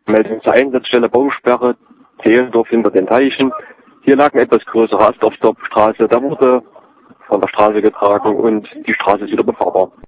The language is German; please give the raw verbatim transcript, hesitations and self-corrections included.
Meldung zur Einsatzstelle Bausperre, Zehlendorf hinter den Teichen. Hier lag eine etwas größere Ast auf der Straße, da wurde von der Straße getragen und die Straße ist wieder befahrbar.